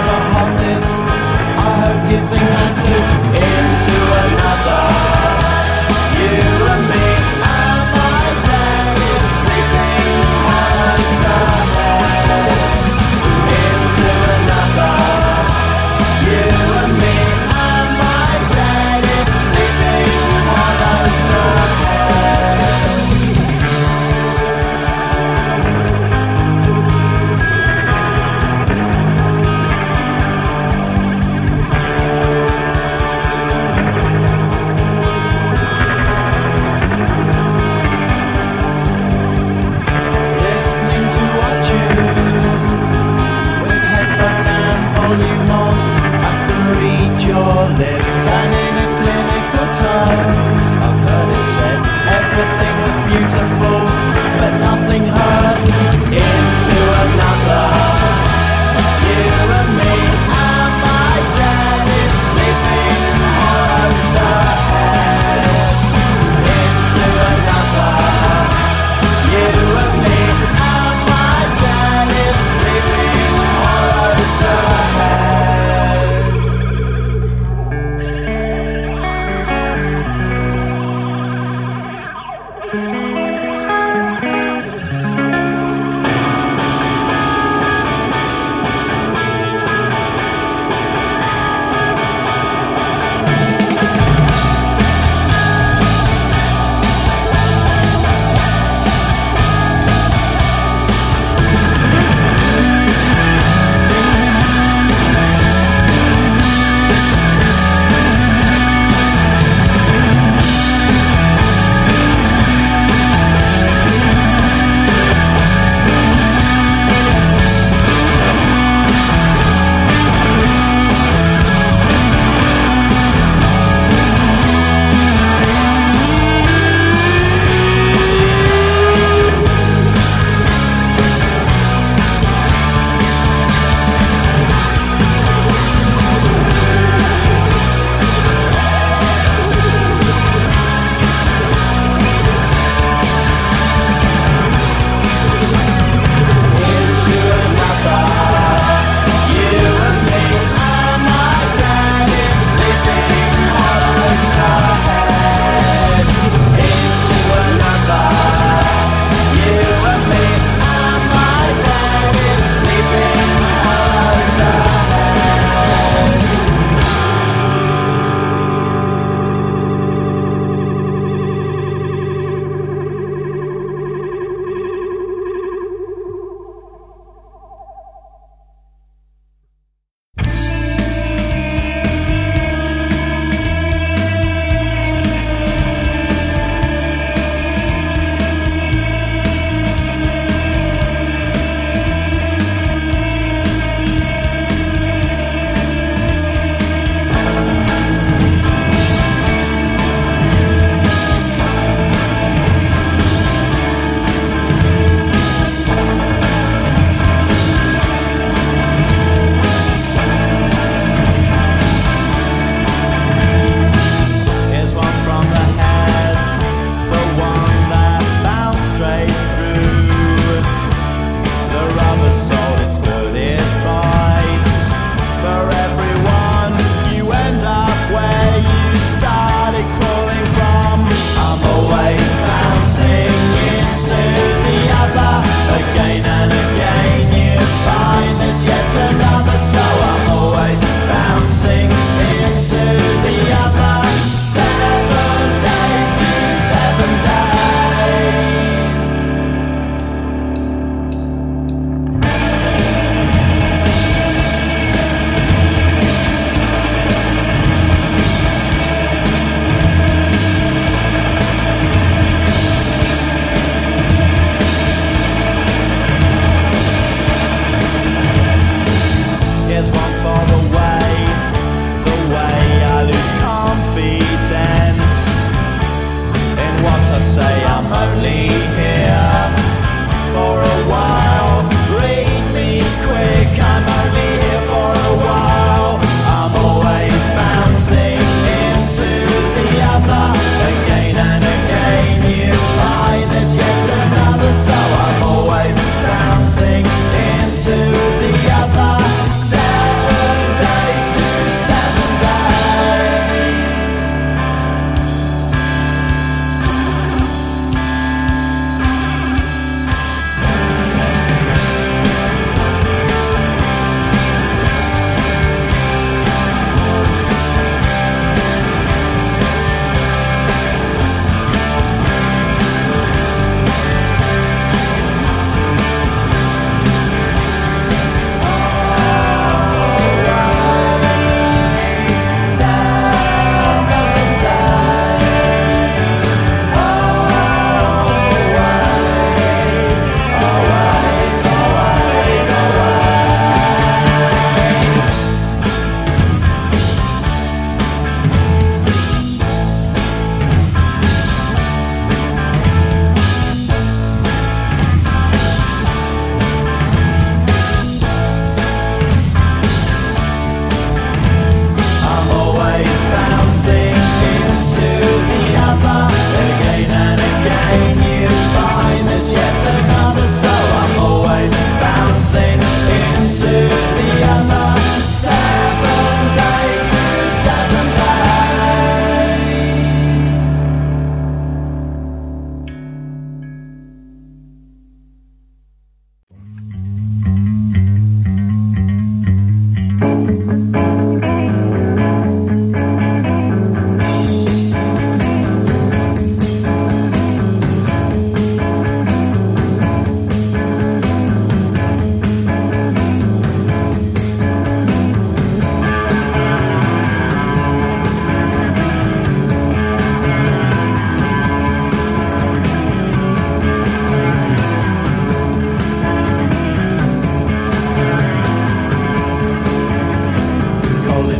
the hottest. I hope you think that too. Into another. You and me and my dad is sleeping hollows ahead. Into another. You and me and my dad is sleeping hollows ahead. Listening to what you with headphone and volume on. I can read your lips and in a clinical tone. I've heard it said everything was beautiful, but nothing hurt. Into another. You and me and my dad is sleeping hollows ahead. Into another. You and me and my dad is sleeping hollows ahead.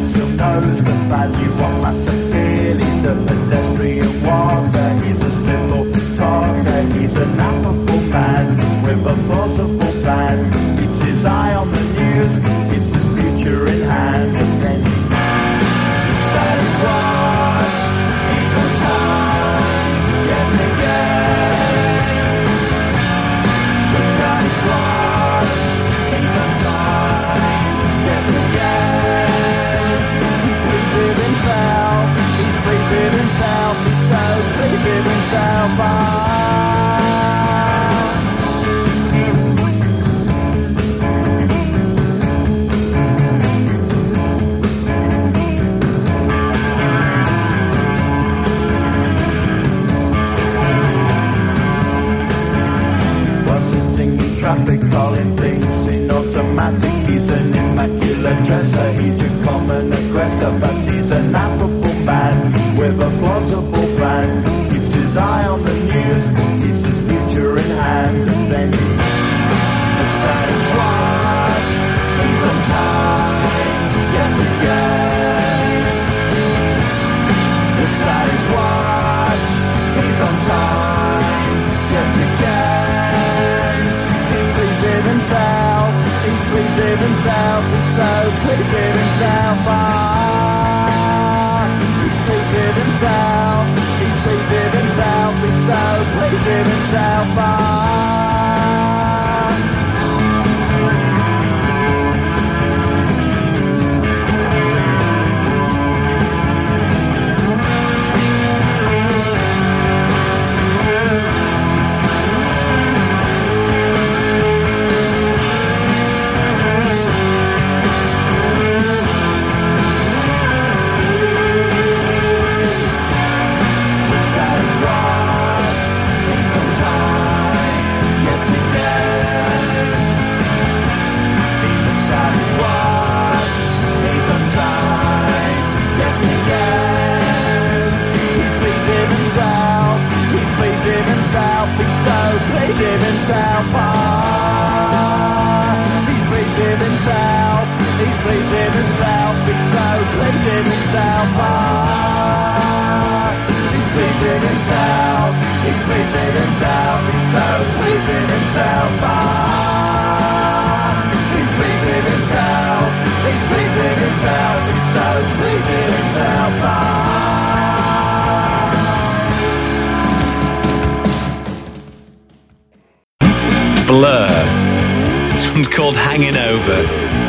still knows the value of massive appeal. He's a pedestrian walker, he's a simple talker, he's an affable man with a plausible plan. Keeps his eye on the news, keeps his future in hand, and then he looks at his watch. He's on time, yet again. Looks at his watch. He's on time, yet again. He's pleased with himself. He's pleased with himself. He's so pleased with himself. Traffic calling things in automatic. He's an immaculate dresser. He's your common aggressor, but he's an affable man with a plausible plan. Keeps his eye on the news, keeps his future in hand, and then he looks at his watch. He's on time, yet again. Looks at his watch. He's on time, yet again. Himself, he's pleased with himself, he's so pleased with himself. He's pleased with himself, he's pleased with himself, he's so pleased with himself. Blur. This one's called Hanging Over.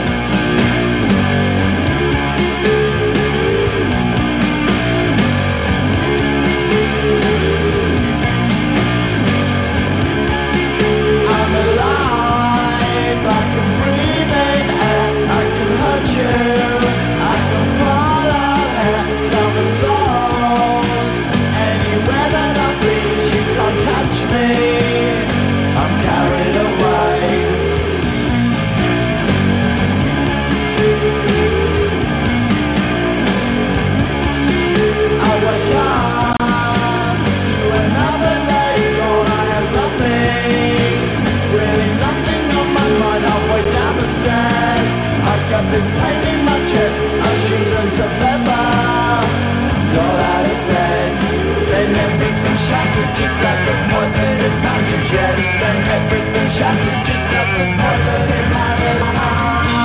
This pain in my chest, I shouldn't have ever got out of bed. Then everything shattered just at the point that it mattered. Yes, then everything shattered just at the point that it mattered.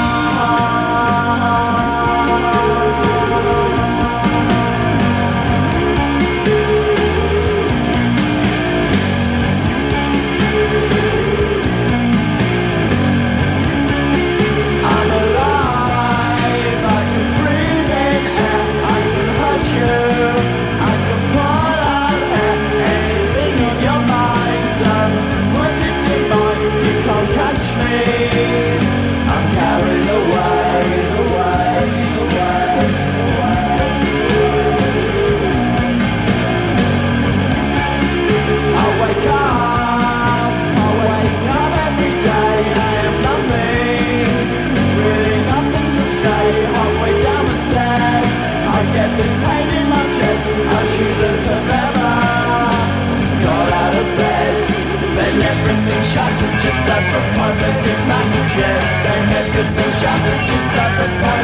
This pain in my chest, I shouldn't have ever got out of bed. Then everything shattered just at the point that it mattered. Yes, then everything shattered just at the point